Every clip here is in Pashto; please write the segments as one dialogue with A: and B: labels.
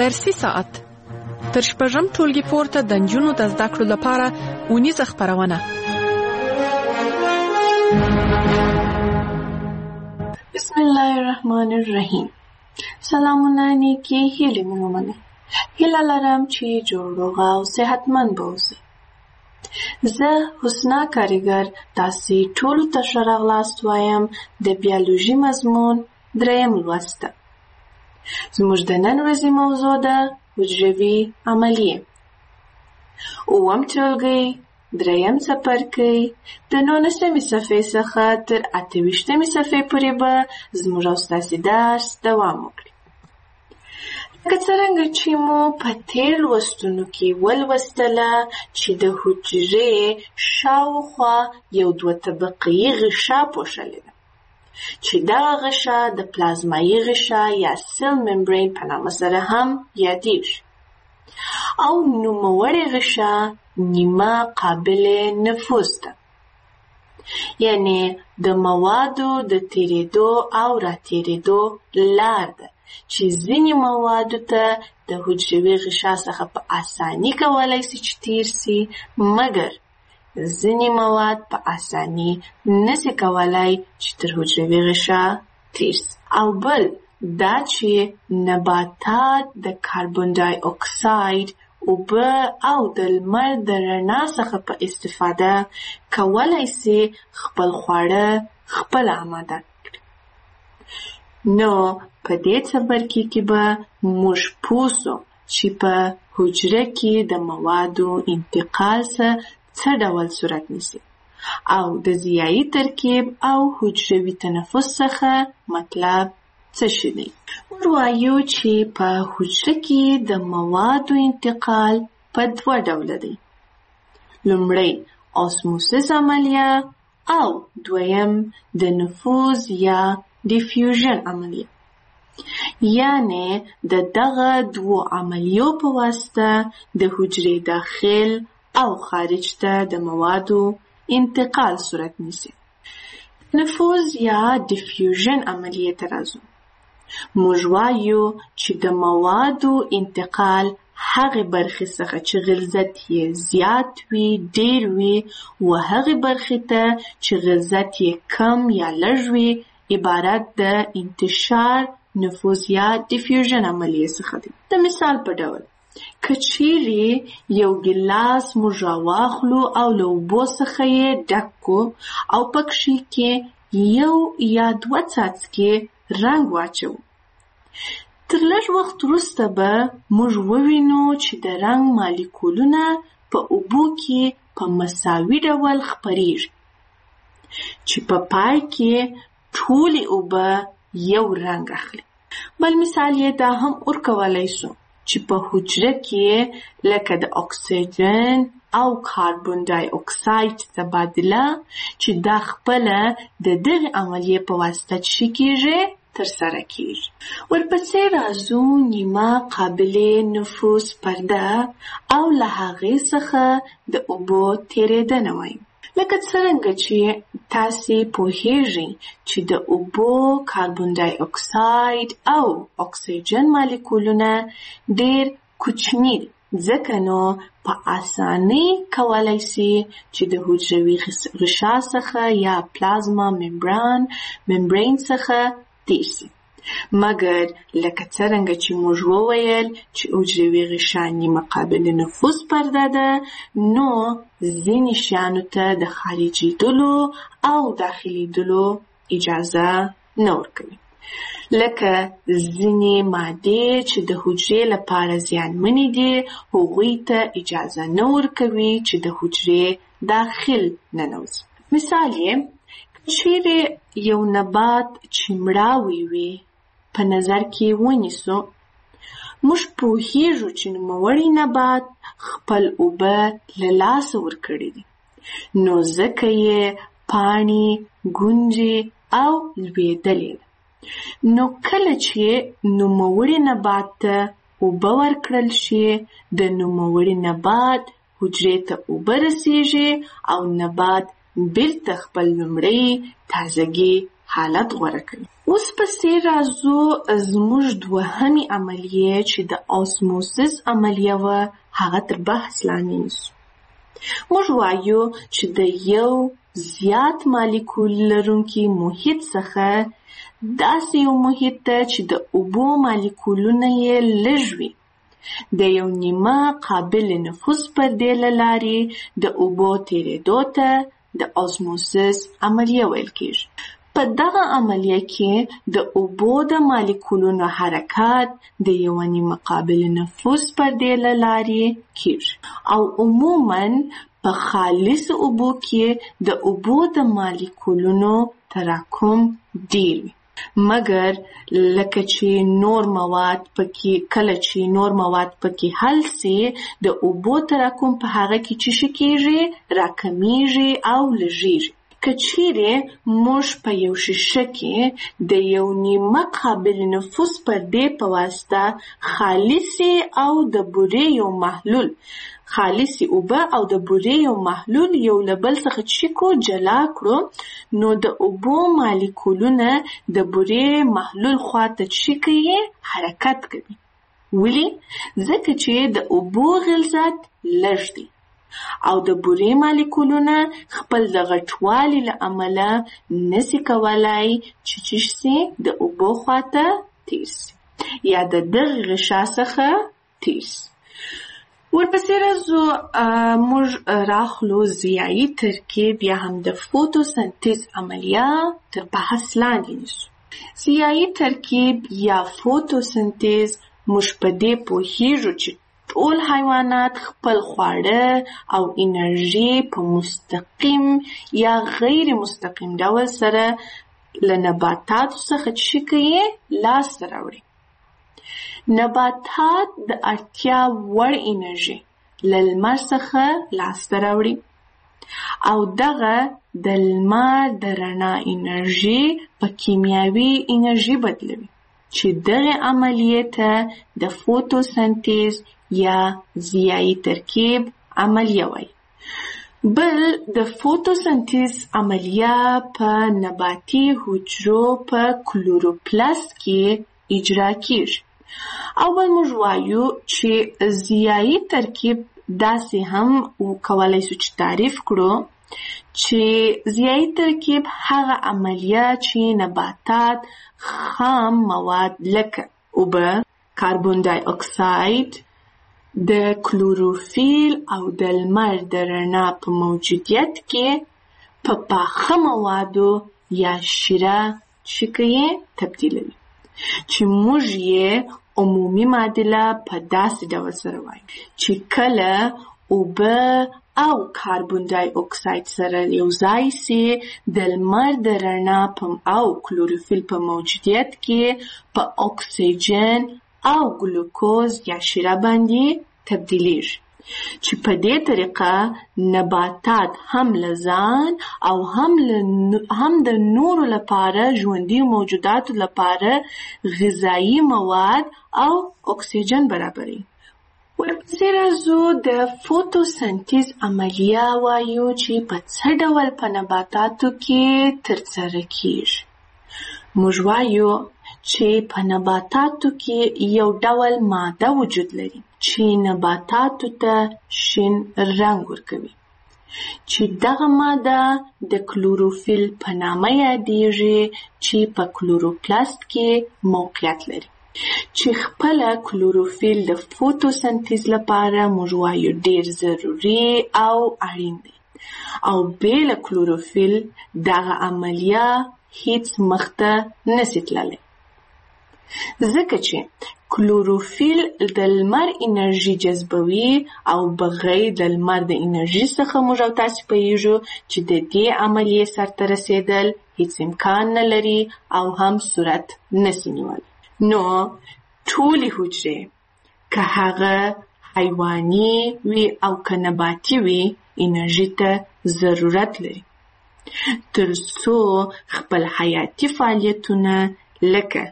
A: درسي ساعت تر شپږم ټولګي پورته د نجونو د زده کړو لپاره اونیزه خپرونه.
B: بسم الله الرحمن الرحیم. سلامونه نیکی هیلې مې ومنئ. هیله لرم چې جوړ روغ او صحتمند به اوسئ. زه حسنا کاریګر تاسې ټولو ته ښه راغلاست وایم د بیولوژي مضمون 3 لوست ته. زموږ د نن ورځې موضوع ده حجروي عملیې. 9 ټولګی 3 څپرکی د 19 صفحې څخه تر 28 صفحې پورې به زموږ او ستاسې درس دوام وکړي. لکه څرنګه چې مو په تېر لوستونو کې ولوستله چې د حجرې شاوخوا یو 2 طبقې غشا پوښلې ده چې دغه غشا د پلازمایي غشا یا سیل ممبرین په نامه سره هم یادېږي او نوموړې غشا نیمه قابل نفوذ ده، یعنی د موادو د تیرېدو او راتېرېدو لار ده چې ځینې موادو ته د حجروي غشا څخه په اساني کولی سي چې تیر سي، مګر ځینې مواد په اساني نسي کولی چې تر حجروي غشا تیر سي. او بل دا چې نباتات د کاربن ډای اکساید، اوبه او د لمر د رڼا څخه په استفاده کولی سي خپل خواړه خپل آماده کړي. نو په دې څپرکي کې به موږ پوه سو چې په حجره کې د موادو انتقال څه ډول صورت نیسي او د ضیایي ترکیب او حجروي تنفس څخه مطلب څه شي دی. موږ وایو چې په حجره کې د موادو انتقال په 2 ډوله دی. لومړی اسموسیس عملیه او دویم د نفوذ یا ډیفیوژن عملیه، یعنی د دغه 2 عملیو په واسطه د حجرې داخل او خارج ته د موادو انتقال صورت نیسي. نفوذ یا ډیفیوژن عملیه ته راځو. موږ وایو چې د موادو انتقال هغه برخې څخه چې غلظت یې زیات وي، ډیر وي، و هغه برخې ته چې غلظت یې کم یا لږ وي عبارت د انتشار، نفوذ یا ډیفیوژن عملیه څخه دی. د مثال په ډول که چیرې یو ګیلاس موږ راواخلو او له اوبو څخه یې ډک کړو او پکښې کې 1 یا 2 څاڅکي رنګ واچو، تر لږ وخت وروسته به موږ ووینو چې د رنګ مالیکولونه په اوبو کې په مساوي ډول خپریږي چې په پای کې ټولې اوبه یو رنګ اخلي. بل مثال یې دا هم ورکولی سو چې په حجره کې لکه د اکسیجن او کاربن ډای اکساید تبادله چې دا خپله د دغه عملیې په واسطه چې کېږي ترسره کېږي. ورپسې راځو نیمه قابل نفوذ پرده او له هغې څخه د اوبو تېرېدنه وایو. لکه څرنګه چې تاسې پوهیږئ چې د اوبو، کاربن ډای اکساید او اکسیجن مالیکولونه ډېر کوچني دي، ځکه نو په اسانۍ کولی سي چې د حجروي غشا څخه یا پلازما ممبرین څخه تیر سي. مګر لکه څرنګه چې موږ وویل چې حجروي غشا نیمه قابل نفوذ پرده ده، نو ځینې شیانو ته د خارجېدلو او داخلېدلو اجازه نه ورکوي. لکه ځینې مادې چې د حجرې لپاره زیانمنې دي، هغوی ته اجازه نه ورکوي چې د حجرې داخل ننوځي. مثال یې چیرې یو نبات چې مړاوی وي په نظر کې ونیسو، موږ پوهیږو چې نوموړی نبات خپل اوبه له لاسه ورکړي دي، نو ځکه یې پاڼې، ګونجې او لوېدلې ده. نو کله چې نوموړي نبات ته اوبه ورکړل شي، د نوموړي نبات حجرې ته اوبه رسیږي او نبات بیرته خپل لومړی تازګي حالت غوره کوي. اوس پسې راځو زموږ دوهمې عملیه چې د آسموسیس عملیه وه هغه تر بحث لاندې نیسو. موږ وایو چې د یو زیات مالیکول لرونکي محیط څخه داسې یو محیط ته چې د اوبو مالیکولونه یې لږ وي د یو نیمه قابل نفوذ پردې له لارې د اوبو تېرېدو ته د آسموسیس عملیه ویل کېږي. په دغه عملیه کې د اوبو د مالیکولونو حرکت د یوه نیمه قابل نفوذ پردې له لارې کېږي او عموماً په خالص اوبو کې د اوبو د مالیکولونو تراکم ډېر وي. مګر لکه چې نور مواد پکې حل سي د اوبو تراکم په هغه کې څه کېږي راکمیږي او لږیږي. که چیرې موږ په یو شیشه کې د یو نیمه قابل نفوذ پردې په واسطه خالصې او د بورې یو محلول خالصې اوبه او د بورې یو محلول یو له بل څخه چیکو جلا کړو نو د اوبو مالیکولونه د بورې محلول خواته چی کوي حرکت کوي. ولې؟ ځکه چې د اوبو غلظت لږ دی او د بورې مالیکولونه خپل د غټوالي له امله نسي کولای چې د اوبو خواته تیر سي یا د دغه غشا څخه تیر سي. ورپسې راځو موږ راخلو ضیایي ترکیب یا هم د فوتوسنتیز عملیه تر بحث لاندې نیسو. ضیایي ترکیب یا فوتوسنتیز موږ په دې پوهیږو چې ټول حیوانات خپل خواړه او انرژي په مستقیم یا غیر مستقیم ډول سره له نباتاتو څخه چی کوي لاسته راوړي. نباتات د اړتیا وړ انرژي له لمر څخه لاسته راوړي او دغه د لمر د رڼا انرژي په کیمیاوي انرژي بدلوي چې دغه عملیه ته د فوتوسنتیز یا ضیایي ترکیب عملیه وایي. بل د فوتوسنتیز عملیه په نباتي حجرو په کلوروپلاست کې اجرا کیږي. اول موږ وایو چې ضیایي ترکیب داسې هم کولای شو چې تعریف کړو چې ضیایي ترکیب هغه عملیه چې نباتات خام مواد لکه اوبه، کاربن دای اکساید، د کلوروفیل او د لمر د رڼا په موجودیت کې په پاخه موادو یا شیره شکیه تبدیلوي چې موږ یې عمومي معادله په داسې ډول سره وایو چې کله اوبه او کاربن دای اکساید سره یو ځای سي د لمر د رڼا او کلوروفیل په موجودیت کې په اکسیجن او ګلوکوز یا شیره باندې تبدیلیږي چې په دې طریقه نباتات هم له ځان او هم د نورو لپاره ژوندي موجوداتو لپاره غذایی مواد او اکسیجن برابري. ورپسې راځو د فوتوسنتیز عملیه وایو چې په څه ډول په نباتاتو کې ترسره کیږي. موږ وایو چې په نباتاتو کې یو ډول ماده وجود لري چې نباتاتو ته شین رنګ ورکوي چې دغه ماده د کلوروفیل په نامه یادیږي چې په کلوروپلاست کې موقعیت لري چې خپل کلوروفیل د فوتوسنتیز لپاره موږ وایو ډیر ضروري او اړین دی او بې له کلوروفیل دغه عملیه هیڅ مخته نشي تللی ځکه چې کلوروفیل د لمر انرژي جذبوي او بغیر د لمر د انرژي څخه موږ تاسو پوهیږو چې د دې عملیې سرته رسیدل هیڅ امکان نه لري او هم صورت نشي نیولی. نو ټولې حجرې که هغه حیواني وي او که نباتي وي انرژي ته ضرورت لري تر څو خپل حیاتي فعالیتونه لکه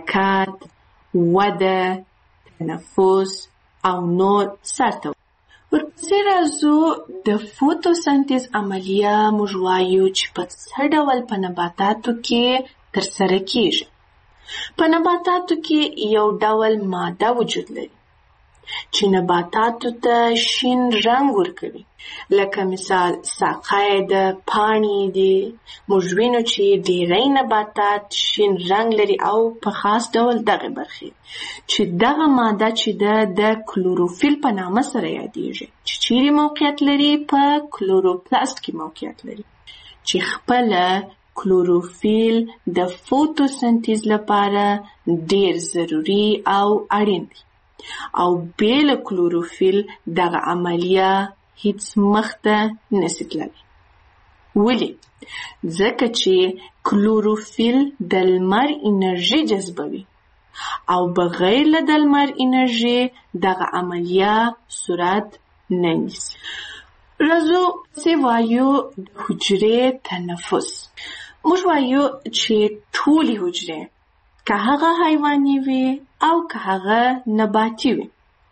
B: حرکت، وده، تنفس او نور سرته. ورپسې راځو د فوتوسنتیز عملیه موږ وایو چې په څه ډول په نباتاتو کې ترسره کیږي. په نباتاتو کې یو ډول ماده وجود لري چې نباتاتو ته شین رنګ ورکوي. لکه مثال ساقه د پاڼې دي. موږ وینو چې ډېری نباتات شین رنګ لري او په خاص ډول دغه برخې چې دغه ماده چې د کلوروفیل په نامه سره یادیږي چې چیرې موقعیت لري په کلوروپلاست کې موقعیت لري چې خپله کلوروفیل د فوتوسنتیز لپاره ډېر ضروري او اړین دی او بې له کلوروفیل دغه عملیه هیڅ مخته نشي تللی. ولې؟ ځکه چې کلوروفیل د لمر انرژي جذبوي او بغیر له د لمر انرژي دغه عملیه صورت نه نیسي. راځو چې وایو د حجرې تنفس. موږ وایو چې ټولې حجرې که هغه حیواني وي او که هغه نباتي وي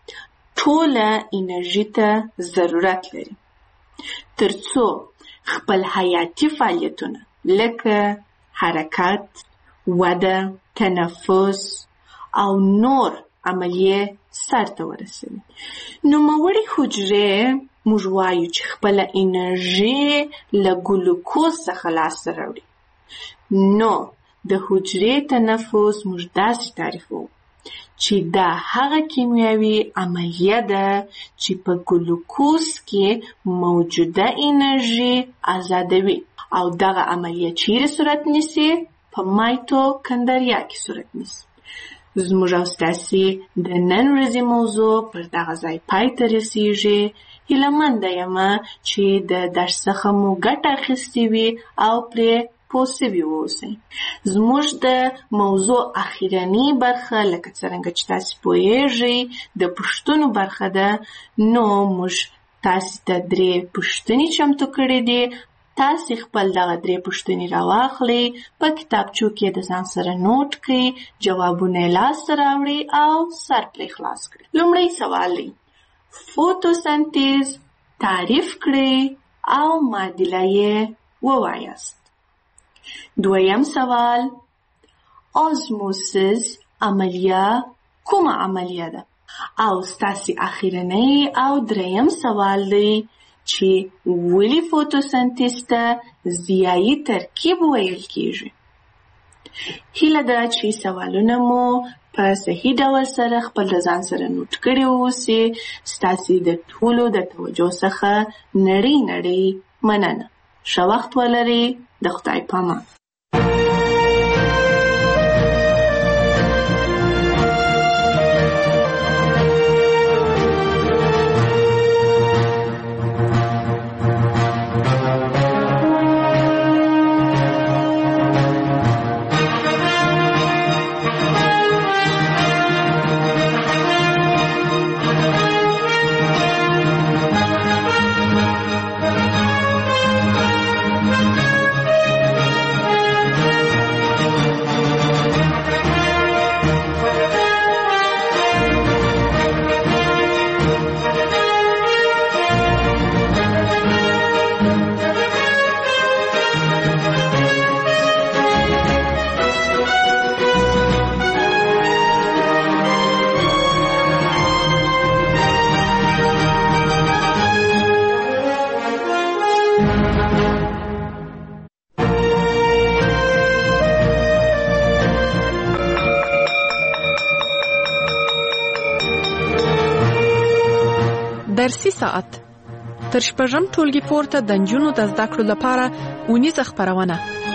B: ټوله انرژي ته ضرورت لري ترڅو خپل حیاتي فعالیتونه لکه حرکت، وده، تنفس او نور عملیې سرته ورسوي. نوموړې حجرې موږ وایو چې خپله انرژي له ګلوکوز څخه لاسته راوړي. نو د حجرې تنفس موږ داسې تعریفوو چې دا هغه کیمیاوي عملیه ده چې په ګلوکوز کې موجوده انرژي آزادوي او دغه عملیه چیرې صورت نیسي؟ په مایتوکندریا کې صورت نیسي. زموږ او ستاسې د نن ورځې موضوع پر دغه ځای پای ته رسیږي. هیلهمنده یمه چې د درس څخه مو ګټه اخیستې وي او پرې پوه سوي واوسئ. زموږ د موضوع اخیرنۍ برخه لکه څرنګه چې تاسې پوهیږئ د پوښتنو برخه ده. نو موږ تاسې ته 3 پوښتنې چمتو کړې دي. تاسې خپل دغه 3 پوښتنې راواخلئ، په کتابچو کې د ځان سره نوٹ کړئ، جوابونه یې لاسته راوړئ او سر پرې خلاص کړئ. لومړی سوال دی فوتوسنتیز تعریف کړئ او معادله یې ووایاست. دویم سوال آزموسیس عملیه کومه عملیه ده؟ او ستاسې اخیرنۍ او دریم سوال دی چې ولې فوتوسنتیز ته ضیایي ترکیب ویل کیږي؟ هیله ده چې سوالونه مو په صحیح ډول سره خپل د ځان سره نوٹ کړي واوسي. ستاسې د ټولو د توجه څخه نړۍ مننه. ښه وخت ولرئ. د خدای پامان.
A: درسي ساعت تر شپږم ټولګي پورته د نجونو د زده کړو لپاره اونیزه خپرونه.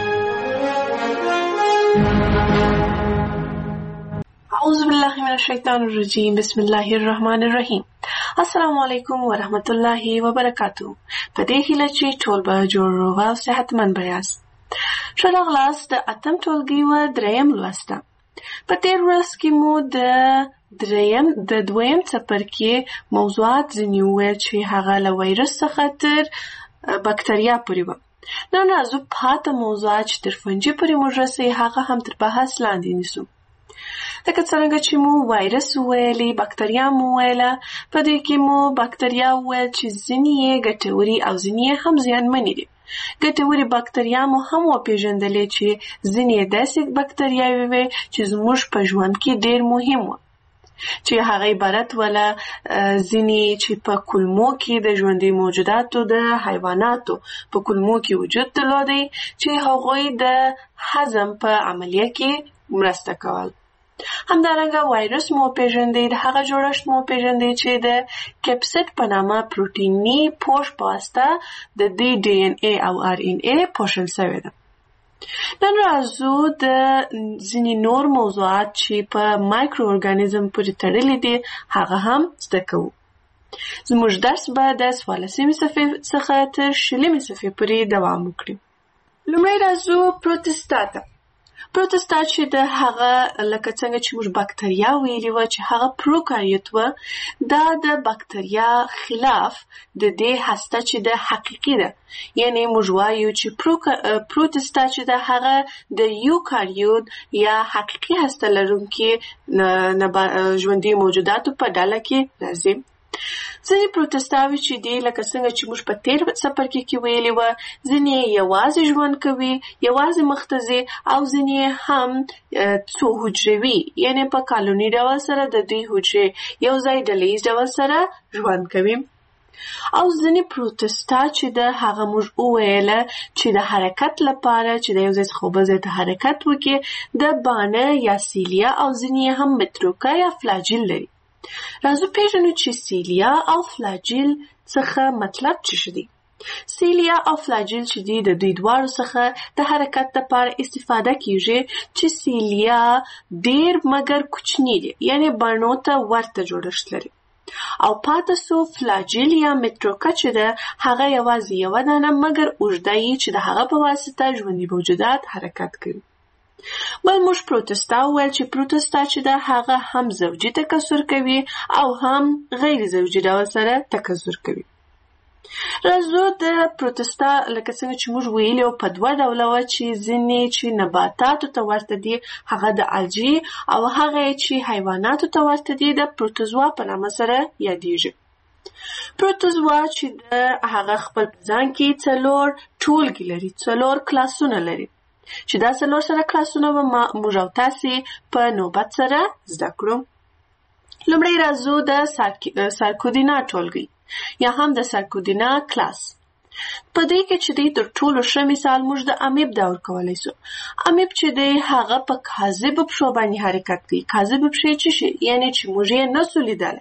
B: اعوذ بالله من الشیطان الرجیم. بسم الله الرحمن الرحیم. السلام علیکم ورحمت الله وبرکاتو. په دې هیله چې ټول به جوړ روغ او صحتمند به یاست. ښه راغلاست د 8م ټولګي و 3م لوسته. په تیر ورځ کې مو د دویم څپرکي موضوعات ځینې وویل چې هغه له وایرس څخه تر بکتریا پورې وه. نن راځو پاته موضوعات چې تر فنجي پورې موږ رسوي هغه هم تر بحث لاندې نیسو. لکه څرنګه چې مو وایرس وویلې، بکتریا مو وویله، په دې کې مو بکتریا وویل چې ځینې یې ګټوري او ځینې یې هم زیانمنې دي. ګټوري بکتریا مو هم وپېژندلې چې ځینې یې داسې بکتریاوې وې چې زموږ په ژوند کې ډېر مهم وو، چې هغه عبارت ولا ځینې چې په کولمو کې د ژوندي موجوداتو د حیواناتو په کولمو کې وجود درلودی، چې هغوی د هضم په عملیه کې مرسته کول. همدارنګه وایرس مو پیژندې، د هغه جوړښت مو پیژندې چې د کپسید په نامه پروتیني پوښ په واسطه د دې ډي ان اے او ار ان اے پوښل شوی ده. نن راځو د ځینې نور موضوعات چې په مایکرو ارګانیزم پورې تړلي دي هغه هم زده کوو. زموږ درس به د 14مې صفحې څخه تر 20مې صفحې پورې دوام وکړي. لومړی راځو پروتستا ته. پروتستا چې د هغه لکه څنګه چې موږ بکتریا ویلي وه چې هغه پروکاریوت وه، دا د بکتریا خلاف د دې هسته چې د حقیقي ده، یعنی موږ وایو چې پروتستا چې د هغه د یوکاریوت یا حقیقي هسته لرونکي ژوندي موجوداتو په ډله کې راځي. ځینې پروتستاوي چې دي لکه څنګه چې موږ په تیر څپرکي کې ویلي وه، ځینې یوازې ژوند کوي، یوازې مخته ځي، او ځینې هم څو حجروي، یعنی په کالوني ډول سره د دوی حجرې یو ځای ډلیز ډول سره ژوند کوي. او ځینې پروتستا چې د هغه موږ وویله چې د حرکت لپاره چې د یو ځای څخه بل ځای ته حرکت وکړي د بانه یا سیلیا، او ځینې هم متروکه یا فلاجیل لري. راځو پیژنو چې سیلیا او فلاجیل څخه مطلب څه دی. سیلیا او فلاجیل چې دي د دوی دواړو څخه د حرکت لپاره استفاده کیږي، چې سیلیا ډیر مګر کوچنی دي، یعنی بڼو ته ورته جوړښت لري، او پاتې سو فلاجیل یا متروکه چې ده هغه یوازې یوه دانه مګر اوږده یي چې د هغه په واسطه ژوندي موجودات حرکت کوي. بل موږ پروتستا وویل چې پروتستا چې ده هغه هم زوجي تکثر کوي او هم غیر زوجي ډول سره تکثر کوي. راځو د پروتستا لکه څنګه چې موږ ویلي وو په دوه ډوله وه، چې ځینې چې نباتاتو ته ورته دي هغه د الجی، او هغه چې حیواناتو ته ورته دي د پروتوزوا په نامه سره یادیږي. پروتوزوا چې د هغه خپل په ځان کې 4 ټولګي لري، 4 کلاسونه لري، چې دا 4 سره کلاسونه به موږ او تاسې په نوبت سره زده کړو. لومړی راځو د سارکودینا ټولګي یا هم د سارکودینا کلاس. په دې کې چې دی تر ټولو ښه مثال موږ د امیب دا ورکولی سو. امیب چې دی هغه په کاذبو پښو باندې حرکت کوي. کاذبې پښې څه شي؟ یعنی چې موږ یې نسو لیدلی،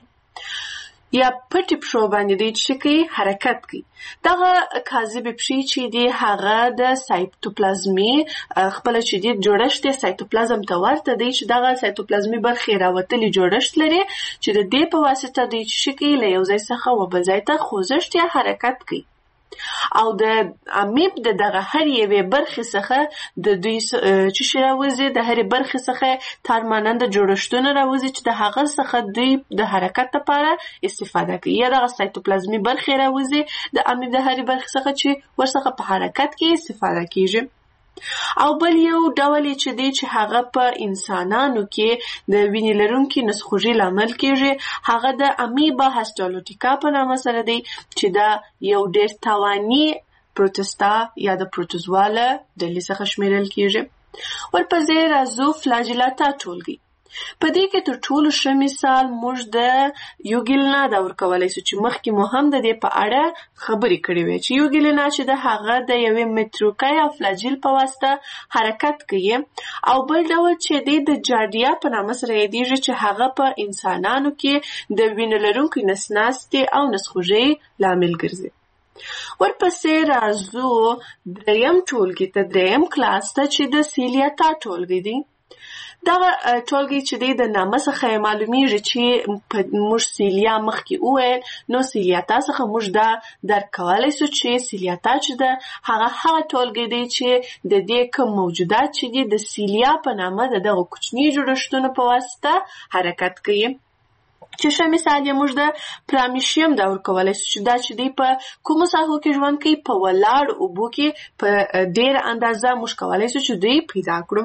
B: یا پټې پښو باندې دی چې کوي حرکت کوي. دغه کاذبې پښې چې دی هغه د سایتوپلازمي خپله چې دی جوړښت یې سایتوپلازم ته ورته دی، چې دغه سایتوپلازمي برخې راوتلي جوړښت لري، چې د دې په واسطه دی چې کوي له یو ځای څخه و بل ځای ته خوځښت یا حرکت کوي. او د امیب د دغه هر یوې برخې څخه د دوی چې شي راوځي، د هرې برخې څخه تارماننده جوړښتونه راوځي چې د هغه څخه دوی د حرکت لپاره استفاده کوي، یا دغه سایتوپلازمي برخې راوځي د امیب د هرې برخې څخه چې ورڅخه په حرکت کې استفاده کیږي. او بل یو ډول چې دی چې هغه په انسانانو کې د وینې لرونکي نسخوږي لامل کیږي، هغه د امیبا هسټالوټیکا په نامه سره دی، چې دا یو ډېر تاواني پروتستا یا د پروتوزوا له ډلې څخه شمیرل کیږي. ورپسې راځو فلاجیلاتا ټولګي. په دې کې تر ټولو ښه مثال موږ د یوګیلنا دا ورکولی سو، چې مخکې مو هم د دې په اړه خبرې کړې وې، چې یوګیلنا چې د هغه د یوې متروکه یا فلاجیل په واسطه حرکت کوي. او بل ډول چې دی د جاردیا په نامه سره یادیږي، چې هغه په انسانانو کې د وینې لرونکي نسناستې او نسخوږۍ لامل ګرځي. ورپسې راځو دریم ټولګي ته، دریم کلاس ته، چې د سیلیاتا ټولګي دی. دغه ټولګي چې دی د نامه څخه معلومیږي چې موږ سیلیا مخکې وویل، نو سیلیاتا څخه موږ دا درک کولی سو چې سیلیاتا چې ده هغه ټولګي دی چې د دې کوم موجودات چې دي د سیلیا په نامه د دغه کوچني جوړښتونو په واسطه حرکت کوي. چې ښه مثال یې موږ د پرامیشیم دا ورکولی سو، چې دا چې دی په کومو ساحو کې ژوند کوي؟ په ولاړو اوبو کې په ډېره اندازه موږ کولی سو چې دوی پیدا کړو.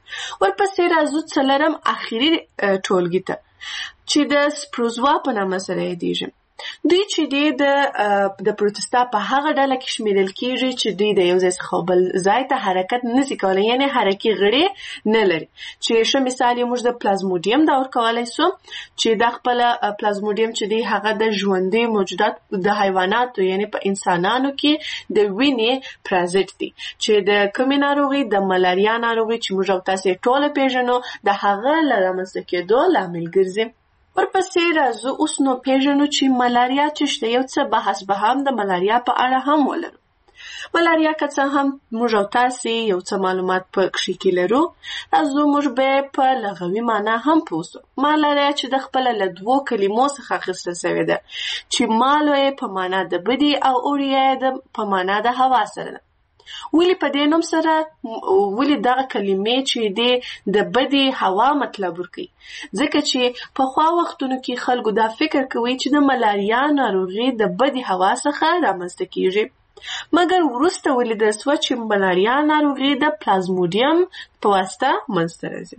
B: ورپسې راځو څلورم اخري ټولګي ته چې د سپروزوا په نامه سره یادیږي. دوی چې دی د پروتستا په هغه ډله کې شمیرل کیږي چې دوی د یو ځای څخه بل ځای ته حرکت نشي کولی، یعنی حرکي غړي نه لري. چې ښه مثال یې موږ د پلازموډیم دا ورکولی سو چې دا خپل پلازموډیم چې دی هغه د ژوندي موجودات د حیواناتو یعنی په انسانانو کې د وینې پرازیت دی چې د کومې ناروغي د ملاریا ناروغي چې موږ او تاسو ټول پیژنو د هغه له رامنځته کېدو لامل ګرځي. ورپسې راځو اوس نو پیژنو چې ملاریا څه شته. یو څه بحث به هم د ملاریا په اړه هم ولرو. ملاریا که څه هم موږ او تاسې یو څه معلومات په کښې کې لرو، راځو موږ به په لغوي معنا هم پوه سو. ملاریا چې د خپله له دوو کلمو څخه اخیستل سوې ده چې مالو یې په معنا د بدي او اوریا یې په معنا د هوا سره ده. ولی په دې نوم سره ولی دغه کلمې چې دی د بدی هوا مطلب ورکوي، ځکه چې په خوا وختونو کې خلکو دا فکر کوي چې د ملاریا ناروغي د بدی هوا څخه رامنځته کیږي، مګر وروسته ولیدل سوه چې ملاریا ناروغي د پلازموډیم په واسطه منځته راځي.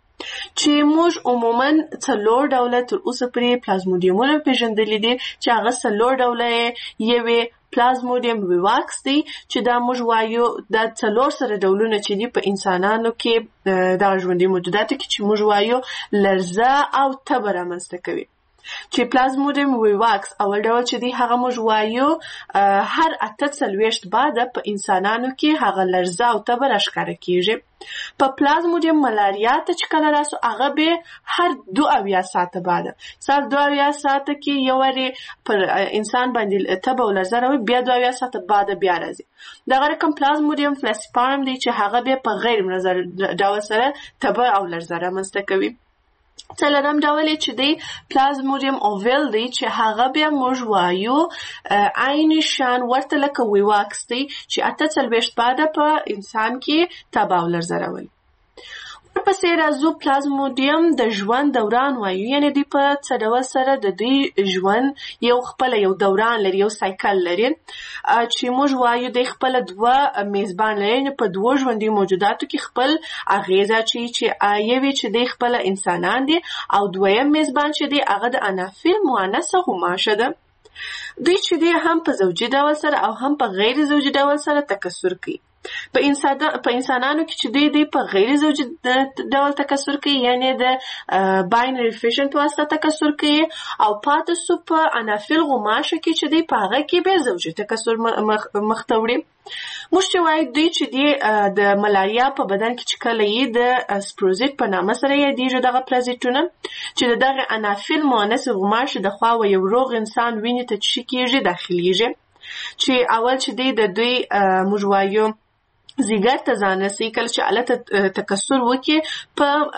B: چې موږ عموما 4 ډوله تر اوسه پورې پلازموډیمونه پیژندلي دي چې هغه 4 ډوله یې پلازموډیم ویواکس دی چې دا موږ وایو دا 4 سره ډولونه چې دي په انسانانو کې د ژوندي موجوداتو کې چې موږ وایو لرزه او تبه رامنځته کوي. چې پلازموډیم ویواکس اول ډول چې دی هغه موږ وایو هر 48 بعده په انسانانو کې هغه لرزه او تبه راښکاره کیږي. په پلازموډیم ملاریا ته چې کله راسو هغه به هر 72 ساعته بعده سال 72 ساعته کې یو وری پر انسان باندې تبه او لرزه راوي، بیا 72 ساعته بعده بیا راځي. دغه رقم پلازموډیم فلاسپارم دی چې هغه به په غیر منظم ډول سره تبه او لرزه رامنځته کوي. څلورم ډول چې دی پلازموډیم اوویل دی چې هغه بیا موږ وایو عین شان ورته لکه ویواکس دی چې 48 بعده په انسان کې تبه او لرزه راولي. ورپسې راځو پلازموډیم د ژوند دوران وایو، یعنی دوی په څه ډول سره د دوی ژوند یو خپله یو دوران لري، یو سایکل لري چې موږ وایو دوی خپله 2 میزبان لري په 2 ژوندي موجوداتو کې خپل اغیزه چې یوې چې دوی خپله انسانان دي او دویم میزبان چې دی هغه د انافیل مؤنثه غوماشه ده. دوی چې دی هم په زوجي ډول سره او هم په غیر زوجي ډول سره تکثر کوي. په انسانانو کې چې دی په غیر زوجي ډول تکثر کوي، یعنی د باینری فیشن په واسطه تکثر کوي، او پاتې سو په انافیل غوماشه کې چې دی په هغه کې به زوجي تکثر مخته وړي. موږ چې وایو دوی چې دی د ملاریا په بدن کې چې کله یې د سپروزیت په نامه سره یادیږي دغه پرازیتونه چې دغه انافیل مؤنث غوماشه د خوا و یو روغ انسان وینې ته چې کیږي داخليږي، چې اول چې دی د دوی موږ وایو زیګر ته ځان رسي، کله چې الته تکثر وکړي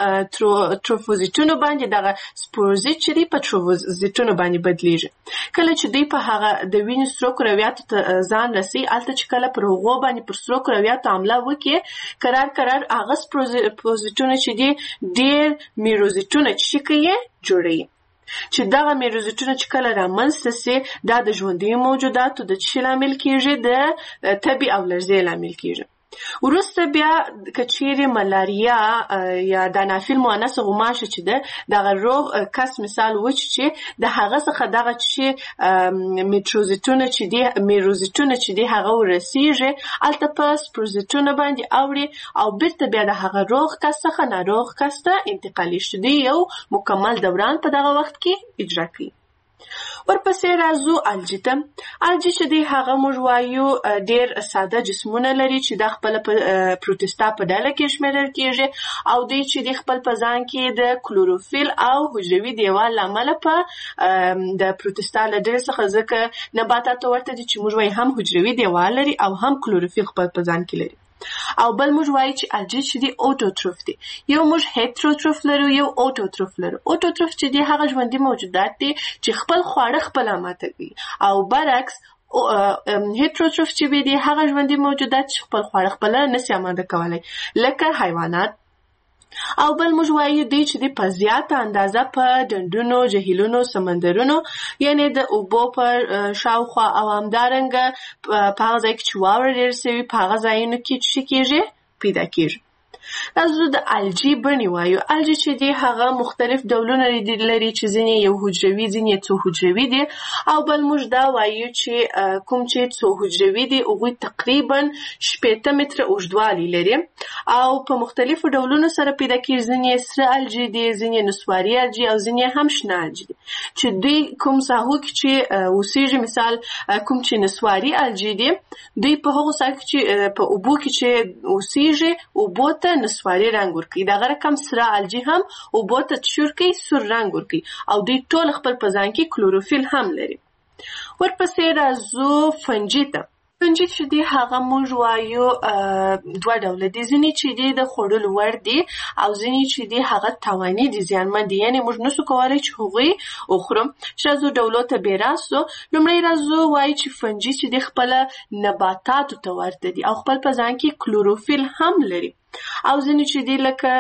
B: په تروفوزیتونو باندې دغه سپوروزیت چې دی په تروفوزیتونو باندې بدلیږي. کله چې دی په هغه د وینې سرو کرویاتو ته ځان رسي، الته چې کله پر هغو باندې پر سرو کرویاتو حمله وکړي قرار هغه سپوروزیتونه چې دی ډېر میروزیتونه چې کوي جوړوي، چې دغه میروزیتونه چې کله رامنځته سي دا د ژوندي موجوداتو د څه لامل کیږي؟ د تبې او لرزې لامل کیږي. وروسته بیا کچېرې ملاریا یا د انافیل مؤنث غوماشه چې ده دغه روغ کس مثال و چې د هغه څخه دغه چې میروزیتونه چې دی هغه ورسیږي الته په سپروزیتونه باندې اوړي او بیرته بیا د هغه روغ کس څخه ناروغ کس ته انتقالي شي، دی یو مکمل دوران په دغه وخت کې اجرا کوي. ورپسې راځو الجی ته. الجی چې دی هغه موږ وایو ډېر ساده جسمونه لري چې د خپل پروتستا په ډله کې شمیرل کیږي او دوی چې د خپل په ځان کې د کلوروفیل او حجروي دیوال لامل په د پروتستا له ډلې څخه ځکه نباتات ورته دي چې موږ وایو هم حجروي دیوال لري او هم کلوروفیل خپل په ځان کې لري. او بل موږ وایو چې الجی چې دی اوټوټروف دی. یو موږ هیټروټروف لرو، یو اوټوټروف لرو. اوټوټروف چې دی هغه ژوندي موجودات دي چې خپل خواړه خپل اماده کوي، او برعکس هیټروټروف چې دی هغه ژوندي موجودات چې خپل خواړه خپل نشي اماده کولای لکه حیوانات. او بل موږ وایو دی چې دی په زیاته اندازه په ډنډونو، جهیلونو، سمندرونو یعنی د اوبو په شاوخوا او همدارنګه په هغه ځای کې چې واوره ډېره سوي په هغه ځایونو کې چې کیږي پیدا کیږي. راځو د الجی بڼې وایو. الجی چې دی هغه مختلف ډولونه لري چې ځینې یو حجروي ځینې څو حجروي دي او بل موږ دا وایو چې کوم چې څو حجروي دي هغوی تقریبا 80 متره اوږدوالی لري او په مختلفو ډولونو سره پیدا کېږي. ځینې سره الجی دي، ځینې نسواري الجی او ځینې هم شنه الجی دي چې دوی کوم ساحو کې چې اوسېږي. مثال کوم چې نسواري الجی دي دوی په هغو ساحو کې چې په اوبو کې چې اوسېږي اوبو ته نسواري رنګ ورکوي. دغه رقم سره الجی هم اوبو ته چور کوي، سور رنګ ورکوي او دوی ټول خپل په ځان کې کلوروفیل هم لري. ورپسې راځو فنجي ته. فنجي چې دی هغه موږ وایو دوه ډوله دي. ځینې چې دی د خوړلو وړ دي او ځینې چې دی هغه تاواني دي، زیانمن دي، یعنې موږ نسو کولی چې هغوی وخورو. چې راځو ډولو ته بې راسو. لومړی راځو وایي چې فنجي چې دی خپله نباتاتو ته ورته دي او خپل په ځان کې کلوروفیل هم لري. او ځینې چې دی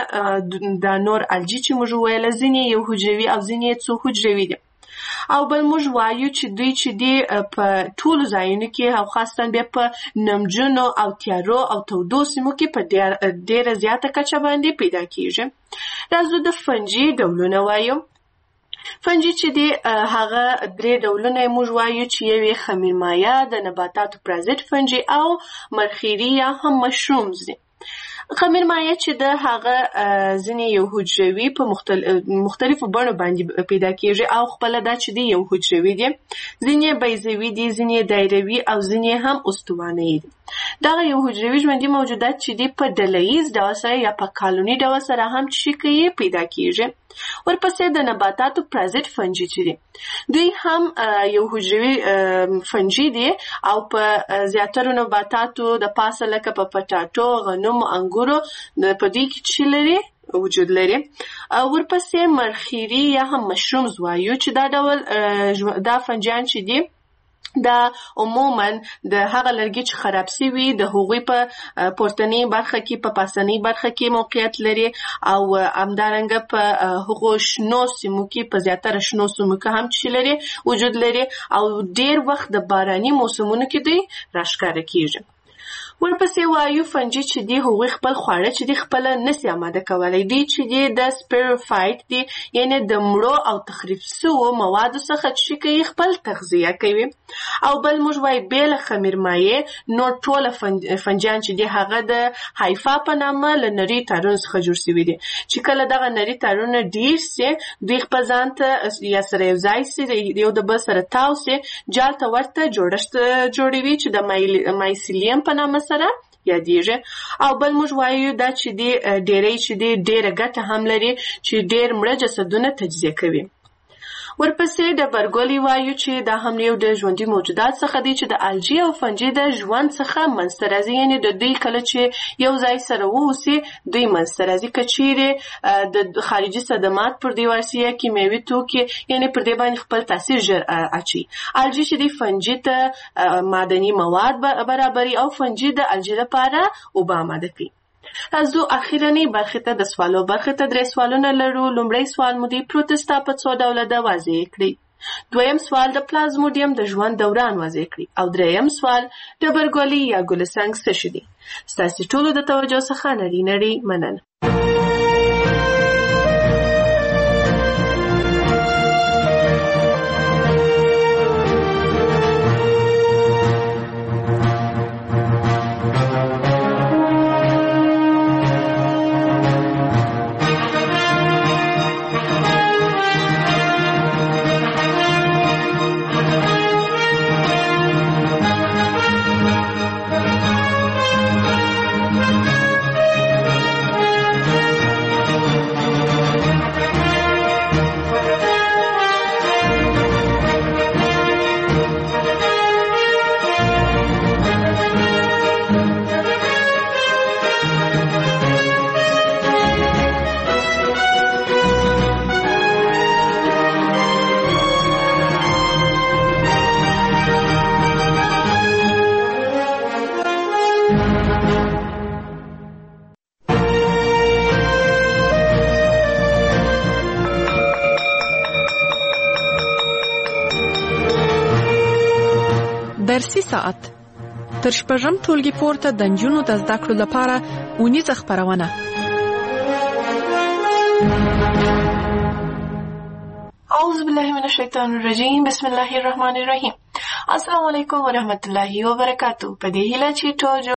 B: لکه دا نور الجی چې موږ وویله ځینې یو حجروي او ځینې څو حجروي دي. او بل موږ وایو چې دوی چې دی په ټولو ځایونو کې او خاصتا بیا په نمجنو او تیارو او تودو سیمو کې په ډېره زیاته کچه باندې پیدا کېږي. راځو د فنجي ډولونه وایو. فنجي چې دی هغه 3 ډولونه موږ وایو چې یو یې خمیرمایه، د نباتاتو پرازیت فنجي او مرخیري یا هم مشرومز دي. خمیرمایه چې د هغه ځینې یو حجروي په مختلفو بڼو باندې پیدا کېږي او خپله دا چې دی یو حجروي دي، ځینې بیضوي دي، ځینې دایروي او ځینې هم استوانه‌یي دي. دغه یو حجروي ژوندي موجودات چې دی په ډلهییز ډول سره یا په کالوني ډول سره هم چې کوي پیدا کېږي. ورپسې د نباتاتو پرازیت فنجي چې دي دوی هم یو حجروي فنجي دي او په زیاترو نباتاتو د پاسه لکه په پټاټو، غنمو، انګورو په دوی کې چې لري وجود لري. ورپسې مرخیري یا هم مشرومز وایو چې دا ډول دا فنجیان چې دي دا عموما د هغه لرګي چې خراب سوي د هغوی په پورتنۍ برخه کې په پاسنۍ برخه کې موقعیت لري او همدارنګه په هغو شنو سیمو کې په زیاتره شنو سیمو کې هم چې لري وجود لري او ډیر وخت د باراني موسمونو کې دوی راښکاره کیږي. ورپسې وایو فنجي چې دی هغوی خپل خواړه چې دی خپله نسي آماده کولی. دوی چې دی د سپیروفایټ دی، یعنې د مړو او تخریب سوو موادو څخه چې کوي خپل تغذیه کوي. او بل موږ وایو بې له خمیرمایې نور ټوله فنجیان چې دی هغه د هایفا په نامه له نري تارونو څخه جوړ سوي دي چې کله دغه نري تارونه ډیر سي دوی خپل ځان ته یا سره یو ځای سي، یو د بل سره تاو سي، جال ته ورته جوړښت جوړوي چې د مایسیلیم په نامه سره یادیږي. او بل موږ وایو دا چې دی ډیری چې دی ډیره ګټه هم لري چې ډیر مړه جسدونه تجزیه کوي. ورپسې د برګولی وایو چې دا هم یو د ژوندي موجودات څخه دی چې د الجی او فنجي د ژوند څخه منځته راځي، یعنې د دوی کله چې یو ځای سره واوسي دوی منځته راځي. که چیرې د خارجي صدمات پر دې ورسي یا کیمیاوي توکي یعنې پر دې باندې خپل تاثیر ژر اچوي. الجی چې دی فنجي ته معدني مواد برابري او فنجي د الجی لپاره اوبه آماده کوي. راځو اخیرنۍ برخې ته د سوالو برخې ته 3 سوالونه لرو. لومړی سوال مو دی پروتستا په څو ډوله ده واضح کړئ. دویم سوال د پلازموډیم د ژوند دوران واضح کړئ او دریم سوال د برګولی یا ګلسنګ څه شي دي. ستاسو ټولو د توجه څخه نړۍ مننه.
A: درسي ساعت تر 6 ټولګي پورته د نجونو د زده کړو لپاره اونیزه خبرونه
B: اعوذ بالله من الشیطان الرجیم. بسم الله الرحمن الرحیم. السلام علیکم ورحمت الله وبرکاتہ. په دې هیله چې ټول